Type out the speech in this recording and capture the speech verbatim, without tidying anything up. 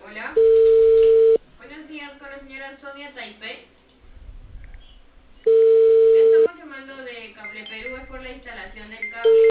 Hola. Buenos días con la señora Sonia Taipei. Estamos llamando de Cable Perú, es por la instalación del cable.